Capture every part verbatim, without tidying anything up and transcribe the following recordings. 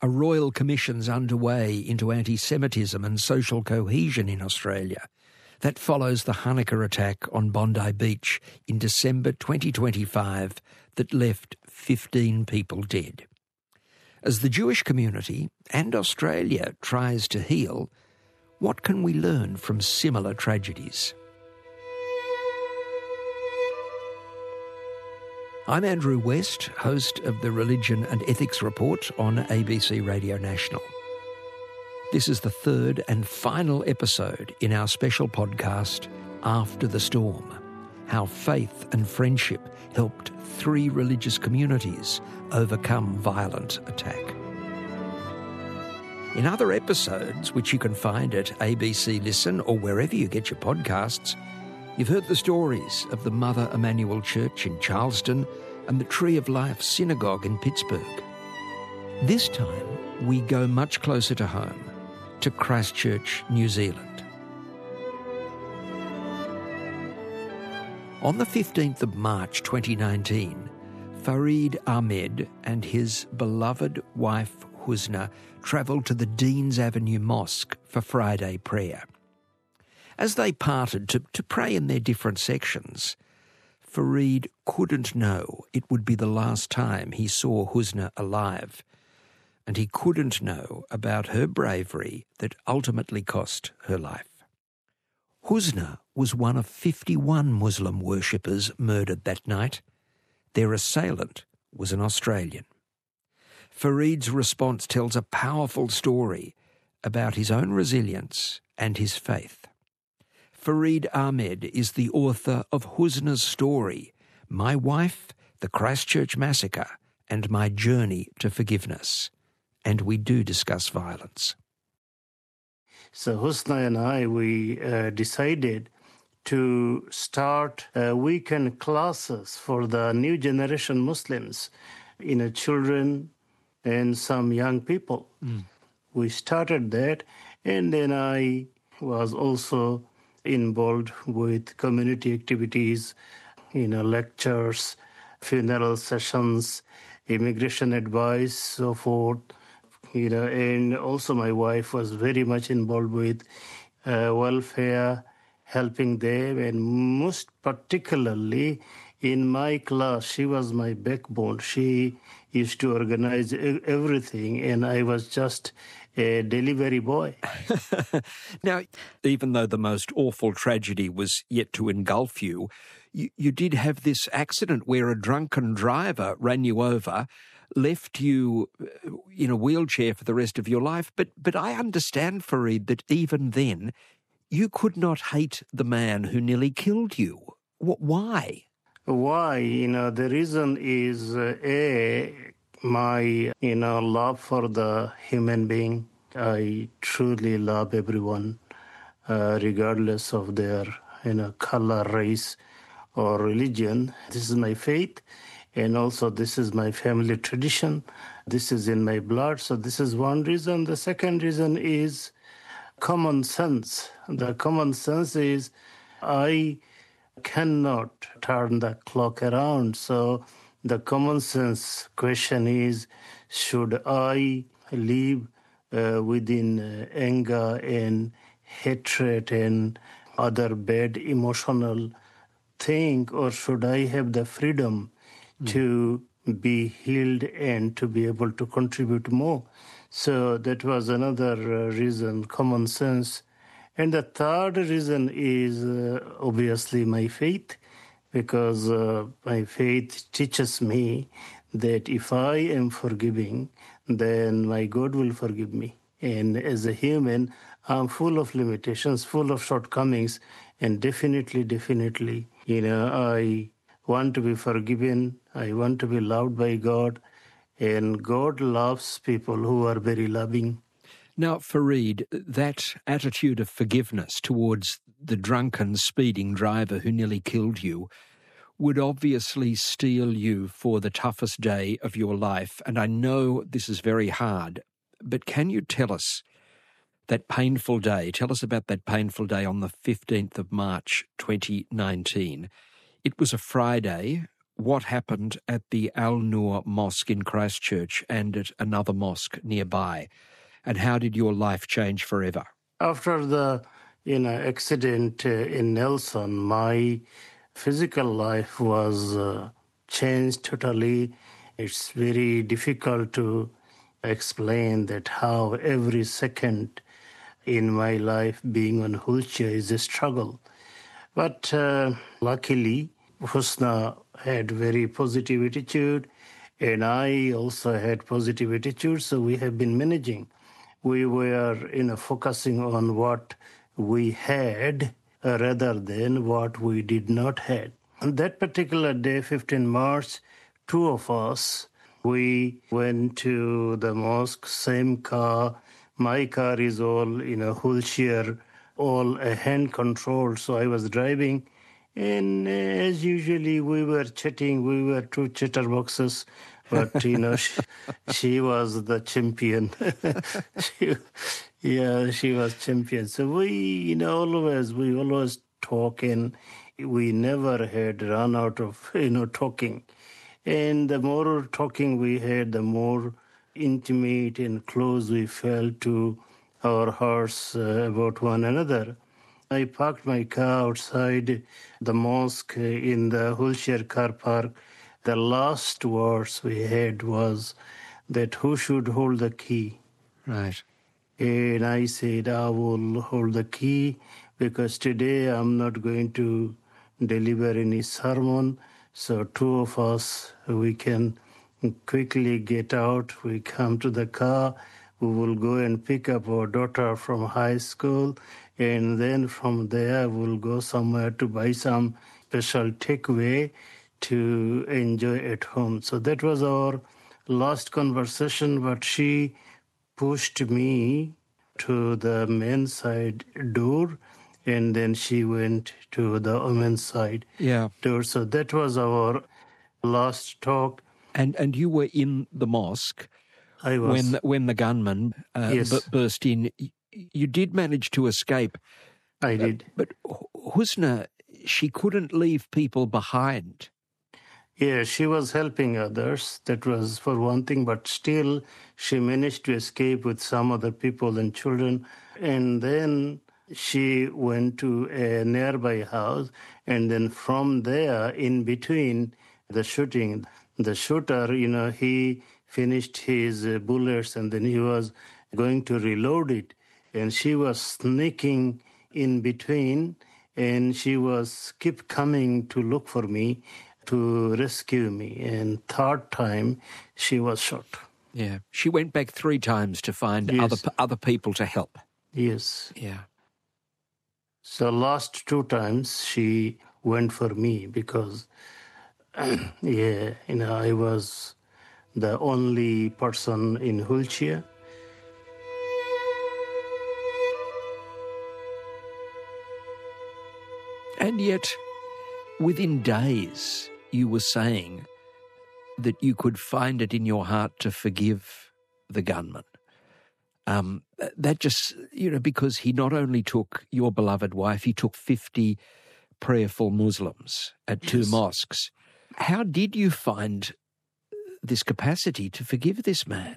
A royal commission's underway into anti-Semitism and social cohesion in Australia. That follows the Hanukkah attack on Bondi Beach in December twenty twenty-five that left fifteen people dead. As the Jewish community and Australia tries to heal, what can we learn from similar tragedies? I'm Andrew West, host of the Religion and Ethics Report on A B C Radio National. This is the third and final episode in our special podcast, After the Storm, how faith and friendship helped three religious communities overcome violent attack. In other episodes, which you can find at A B C Listen or wherever you get your podcasts, you've heard the stories of the Mother Emanuel Church in Charleston and the Tree of Life Synagogue in Pittsburgh. This time, we go much closer to home, to Christchurch, New Zealand. On the fifteenth of March twenty nineteen, Farid Ahmed and his beloved wife Husna travelled to the Deans Avenue Mosque for Friday prayer. As they parted to, to pray in their different sections, Farid couldn't know it would be the last time he saw Husna alive, and he couldn't know about her bravery that ultimately cost her life. Husna was one of fifty-one Muslim worshippers murdered that night. Their assailant was an Australian. Farid's response tells a powerful story about his own resilience and his faith. Farid Ahmed is the author of Husna's story, My Wife, the Christchurch Massacre, and My Journey to Forgiveness. And we do discuss violence. So Husna and I, we uh, decided to start uh, weekend classes for the new generation Muslims, you know, children and some young people. Mm. We started that, and then I was also involved with community activities, you know, lectures, funeral sessions, immigration advice, so forth. You know, and also my wife was very much involved with uh, welfare, helping them, and most particularly in my class, she was my backbone. She used to organize everything, and I was just a delivery boy. Now, even though the most awful tragedy was yet to engulf you, you, you did have this accident where a drunken driver ran you over, left you in a wheelchair for the rest of your life. But but I understand, Farid, that even then you could not hate the man who nearly killed you. What, why? Why? You know, the reason is, uh, A, my, you know, love for the human being. I truly love everyone, uh, regardless of their, you know, color, race, or religion. This is my faith. And also, this is my family tradition. This is in my blood. So this is one reason. The second reason is common sense. The common sense is I cannot turn the clock around. So the common sense question is, should I live uh, within uh, anger and hatred and other bad emotional thing, or should I have the freedom to be healed and to be able to contribute more? So that was another uh, reason, common sense. And the third reason is uh, obviously my faith, because uh, my faith teaches me that if I am forgiving, then my God will forgive me. And as a human, I'm full of limitations, full of shortcomings, and definitely, definitely, you know, I want to be forgiven. I want to be loved by God, and God loves people who are very loving. Now, Farid, that attitude of forgiveness towards the drunken, speeding driver who nearly killed you would obviously steel you for the toughest day of your life. And I know this is very hard, but can you tell us that painful day? Tell us about that painful day on the fifteenth of March, twenty nineteen. It was a Friday what happened at the Al-Nur Mosque in Christchurch and at another mosque nearby, and how did your life change forever? After the you know, accident uh, in Nelson, my physical life was uh, changed totally. It's very difficult to explain that how every second in my life being on wheelchair is a struggle. But uh, luckily, Husna had very positive attitude, and I also had positive attitude, so we have been managing. We were you know, focusing on what we had uh, rather than what we did not have. On that particular day, fifteenth March, two of us, we went to the mosque, same car. My car is all, you know, wheelchair, all uh, hand controlled. So I was driving, and uh, as usually we were chatting. We were two chatterboxes, but you know, she, she was the champion. she, yeah, she was champion. So we, you know, always we always talk, and we never had run out of you know talking. And the more talking we had, the more intimate and close we felt to our hearts uh, about one another. I parked my car outside the mosque in the wheelchair car park. The last words we had was that who should hold the key? Right. And I said, I will hold the key because today I'm not going to deliver any sermon. So two of us, we can quickly get out. We come to the car. We will go and pick up our daughter from high school. And then from there, we'll go somewhere to buy some special takeaway to enjoy at home. So that was our last conversation, but she pushed me to the men's side door, and then she went to the women's side Yeah. door. So that was our last talk. And and you were in the mosque I was. when when the gunman uh, Yes. b- burst in. You did manage to escape. I did. But Husna, she couldn't leave people behind. Yeah, she was helping others. That was for one thing, but still she managed to escape with some other people and children. And then she went to a nearby house. And then from there, in between the shooting, the shooter, you know, he finished his uh, bullets and then he was going to reload it. And she was sneaking in between, and she was keep coming to look for me, to rescue me. And third time, she was shot. Yeah. She went back three times to find Yes. other other people to help. Yes. Yeah. So last two times, she went for me because, yeah, you know, I was the only person in wheelchair. And yet, within days, you were saying that you could find it in your heart to forgive the gunman. Um, that just, you know, because he not only took your beloved wife, he took fifty prayerful Muslims at two Yes. mosques. How did you find this capacity to forgive this man?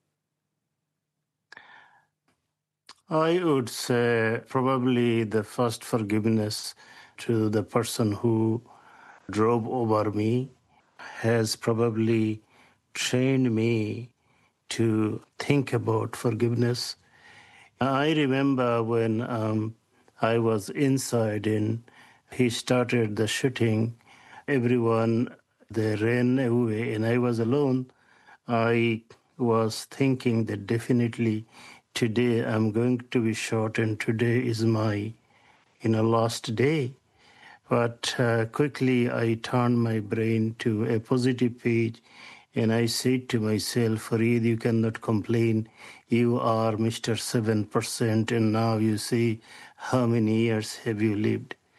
I would say probably the first forgiveness to the person who drove over me has probably trained me to think about forgiveness. I remember when um, I was inside and he started the shooting, everyone, they ran away and I was alone. I was thinking that definitely today I'm going to be shot and today is my, you know, last day. But uh, quickly I turned my brain to a positive page and I said to myself, Farid, you cannot complain. You are Mister seven percent and now you see how many years have you lived.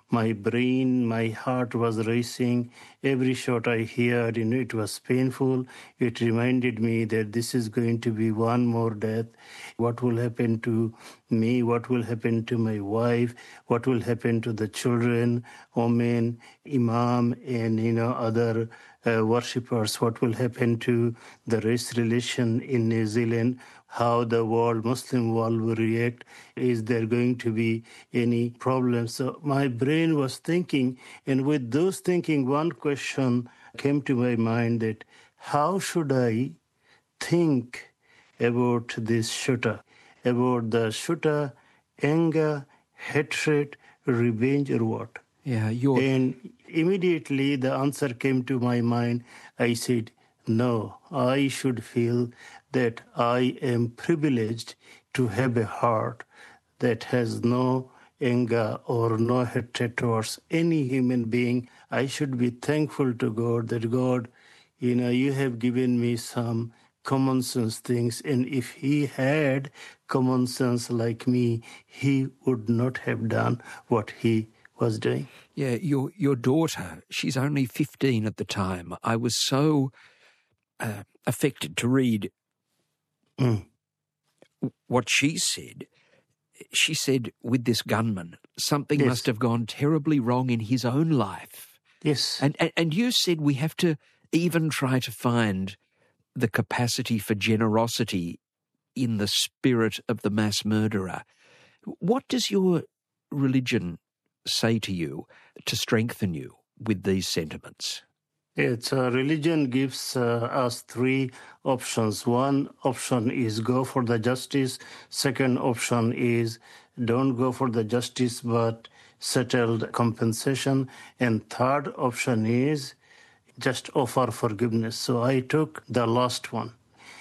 My brain, my heart was racing. Every shot I heard, you know, it was painful. It reminded me that this is going to be one more death. What will happen to me? What will happen to my wife? What will happen to the children, Omen, Imam, and, you know, other uh, worshippers? What will happen to the race relation in New Zealand? How the world, Muslim world will react? Is there going to be any problems? So my brain was thinking, and with those thinking, one question came to my mind that how should I think about this shooter, about the shooter, anger, hatred, revenge, or what? Yeah, you're... And immediately the answer came to my mind. I said, no, I should feel that I am privileged to have a heart that has no anger or no hatred towards any human being. I should be thankful to God that God, you know, you have given me some common sense things. And if he had common sense like me, he would not have done what he was doing. Yeah, your your daughter, she's only fifteen at the time. I was so uh, affected to read Mm. what she said. She said, with this gunman, something Yes. must have gone terribly wrong in his own life. Yes. And, and and you said we have to even try to find the capacity for generosity in the spirit of the mass murderer. What does your religion say to you to strengthen you with these sentiments? It's uh, religion gives uh, us three options. One option is go for the justice. Second option is don't go for the justice but settled compensation. And third option is just offer forgiveness. So I took the last one.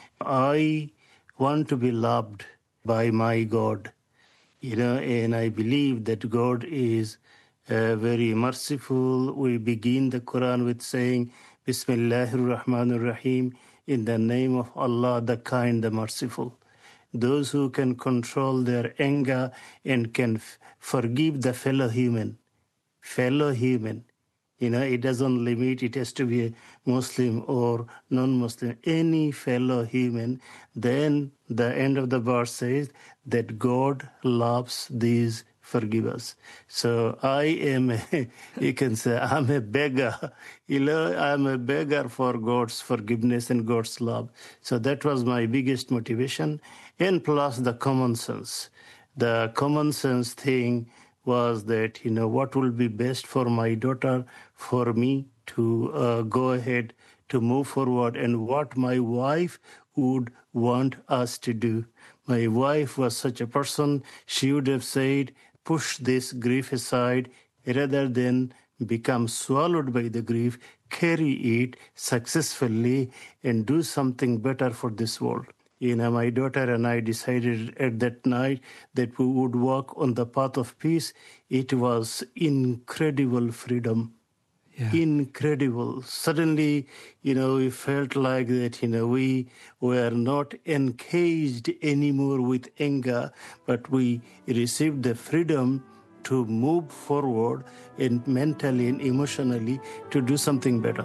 I want to be loved by my God, you know, and I believe that God is uh, very merciful. We begin the Quran with saying, Bismillahir Rahmanir Rahim, in the name of Allah, the kind, the merciful. Those who can control their anger and can f- forgive the fellow human, fellow human. You know, it doesn't limit, it has to be a Muslim or non-Muslim, any fellow human. Then the end of the verse says that God loves these forgivers. So I am, a, you can say, I'm a beggar. You know, I'm a beggar for God's forgiveness and God's love. So that was my biggest motivation. And plus the common sense. The common sense thing was that, you know, what will be best for my daughter, for me to uh, go ahead, to move forward, and what my wife would want us to do. My wife was such a person, she would have said, push this grief aside rather than become swallowed by the grief, carry it successfully and do something better for this world. You know, my daughter and I decided at that night that we would walk on the path of peace. It was incredible freedom. Yeah. Incredible. Suddenly, you know, we felt like that, you know, we were not encaged anymore with anger, but we received the freedom to move forward and mentally and emotionally to do something better.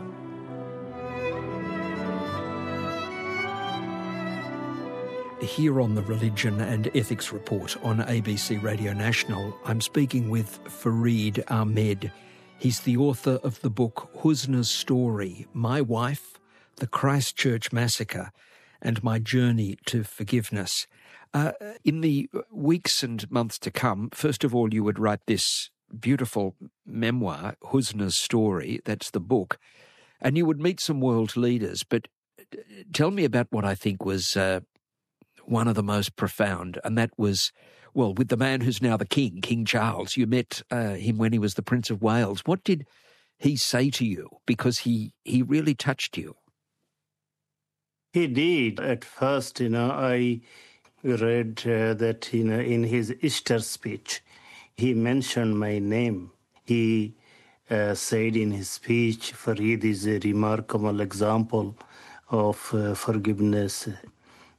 Here on the Religion and Ethics Report on A B C Radio National, I'm speaking with Fareed Ahmed. He's the author of the book Husna's Story, My Wife, The Christchurch Massacre, and My Journey to Forgiveness. Uh, in the weeks and months to come, first of all, you would write this beautiful memoir, Husna's Story, that's the book, and you would meet some world leaders. But tell me about what I think was uh, one of the most profound, and that was, well, with the man who's now the king, King Charles. You met uh, him when he was the Prince of Wales. What did he say to you? Because he, he really touched you. He did. At first, you know, I read uh, that, you know, in his Easter speech, he mentioned my name. He uh, said in his speech, Fareed is a remarkable example of uh, forgiveness.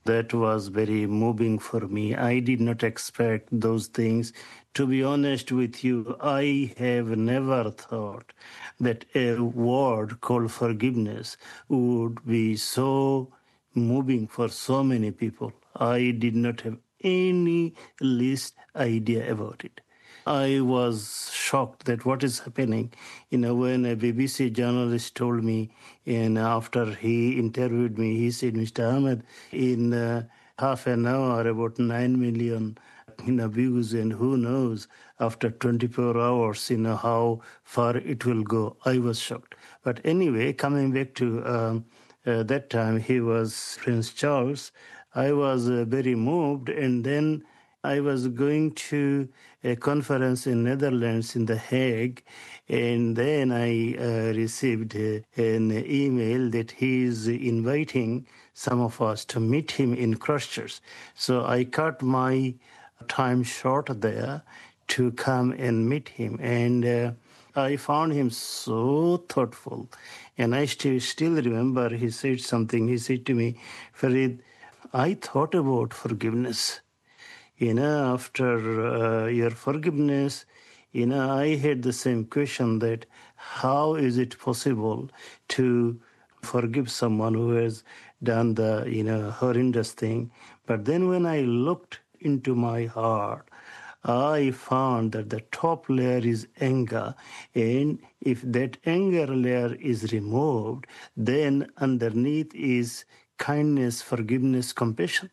That was very moving for me. I did not expect those things. To be honest with you, I have never thought that a word called forgiveness would be so moving for so many people. I did not have any least idea about it. I was shocked that what is happening. You know, when a B B C journalist told me, and after he interviewed me, he said, Mister Ahmed, in uh, half an hour, about nine million you know, views, and who knows, after twenty-four hours, you know, how far it will go. I was shocked. But anyway, coming back to um, uh, that time, he was Prince Charles. I was uh, very moved, and then I was going to a conference in Netherlands in The Hague, and then I uh, received uh, an email that he is inviting some of us to meet him in Christchurch. So I cut my time short there to come and meet him, and uh, I found him so thoughtful. And I still, still remember he said something. He said to me, Farid, I thought about forgiveness. You know, after uh, your forgiveness, you know, I had the same question that how is it possible to forgive someone who has done the, you know, horrendous thing? But then when I looked into my heart, I found that the top layer is anger. And if that anger layer is removed, then underneath is kindness, forgiveness, compassion.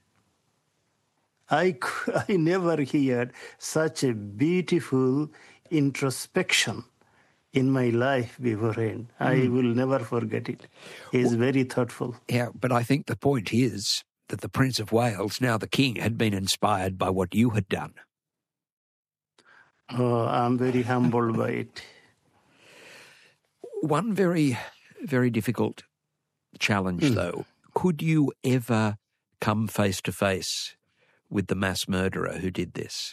I, I never heard such a beautiful introspection in my life beforehand. Mm. I will never forget it. He's well, very thoughtful. Yeah, but I think the point is that the Prince of Wales, now the King, had been inspired by what you had done. Oh, I'm very humbled by it. One very, very difficult challenge, mm. though. Could you ever come face to face with the mass murderer who did this?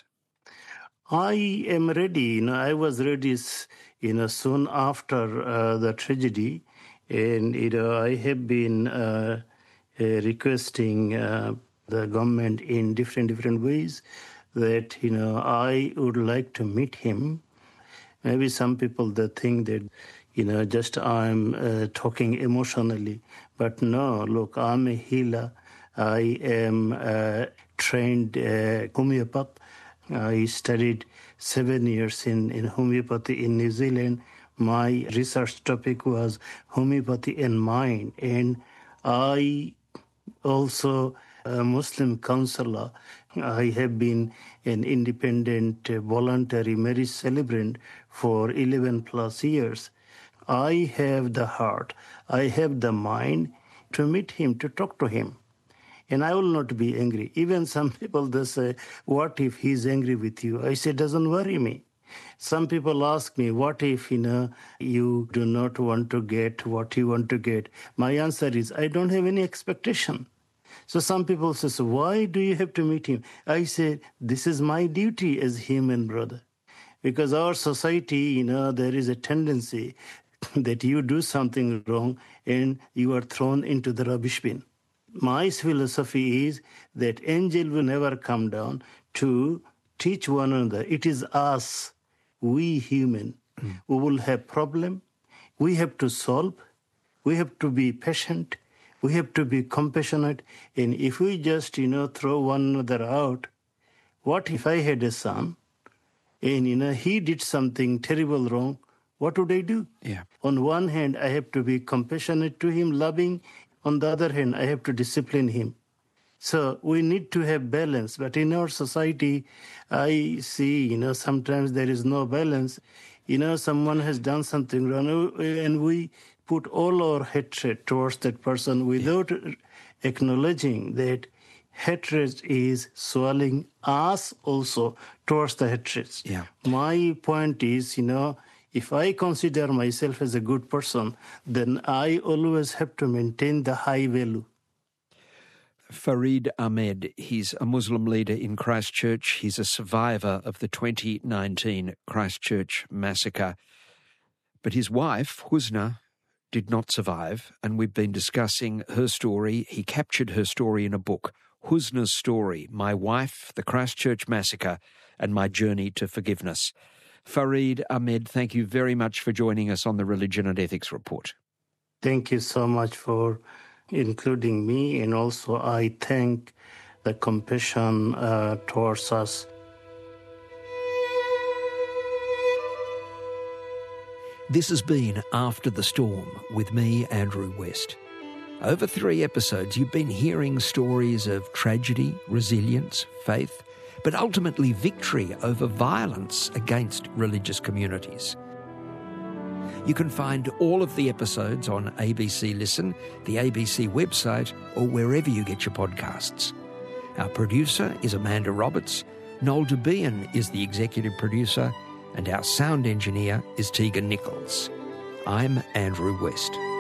I am ready. You know, I was ready, you know, soon after uh, the tragedy, and you know, I have been uh, uh, requesting uh, the government in different different ways that you know I would like to meet him. Maybe some people they think that you know just I'm uh, talking emotionally, but no. Look, I'm a healer. I am a trained uh, homeopath. I studied seven years in, in homeopathy in New Zealand. My research topic was homeopathy and mind. And I also a Muslim counselor. I have been an independent uh, voluntary marriage celebrant for eleven plus years. I have the heart, I have the mind to meet him, to talk to him. And I will not be angry. Even some people, they say, what if he's angry with you? I say, doesn't worry me. Some people ask me, what if, you know, you do not want to get what you want to get? My answer is, I don't have any expectation. So some people say, so why do you have to meet him? I say, this is my duty as human brother. Because our society, you know, there is a tendency that you do something wrong and you are thrown into the rubbish bin. My philosophy is that angel will never come down to teach one another. It is us, we human, mm. who will have problem. We have to solve. We have to be patient. We have to be compassionate. And if we just, you know, throw one another out, what if I had a son and, you know, he did something terrible wrong? What would I do? Yeah. On one hand, I have to be compassionate to him, loving. On the other hand, I have to discipline him. So we need to have balance. But in our society, I see, you know, sometimes there is no balance. You know, someone has done something wrong, and we put all our hatred towards that person without yeah. acknowledging that hatred is swelling us also towards the hatred. Yeah. My point is, you know, if I consider myself as a good person, then I always have to maintain the high value. Farid Ahmed, he's a Muslim leader in Christchurch. He's a survivor of the twenty nineteen Christchurch massacre. But his wife, Husna, did not survive, and we've been discussing her story. He captured her story in a book, Husna's Story, My Wife, the Christchurch Massacre, and My Journey to Forgiveness. Fareed Ahmed, thank you very much for joining us on the Religion and Ethics Report. Thank you so much for including me, and also I thank the compassion uh, towards us. This has been After the Storm with me, Andrew West. Over three episodes, you've been hearing stories of tragedy, resilience, faith, but ultimately victory over violence against religious communities. You can find all of the episodes on A B C Listen, the A B C website, or wherever you get your podcasts. Our producer is Amanda Roberts, Noel DeBean is the executive producer, and our sound engineer is Tegan Nichols. I'm Andrew West.